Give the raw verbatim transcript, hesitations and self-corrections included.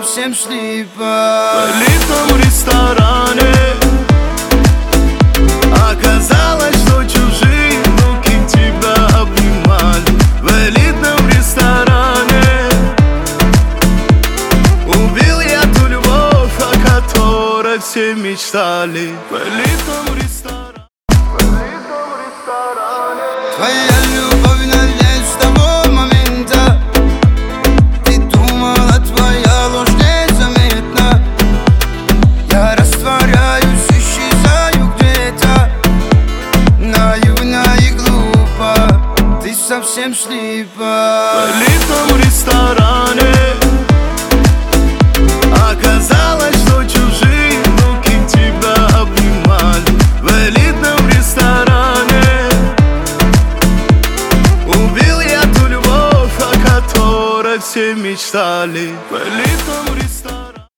совсем слипа. В элитном ресторане оказалось, что чужие руки тебя обнимали. В элитном ресторане убил я ту любовь, о которой все мечтали. В элитном ресторане, в элитном ресторане. Твоя любовь надеюсь с того момента. Ты думала, твоя ложь незаметна. Я растворяюсь, исчезаю где-то. Наивно и глупо, ты совсем слипа. В элитном ресторане оказалось, что чужие руки тебя обнимали. В элитном ресторане убил я ту любовь, о которой все мечтали. В элитном ресторане.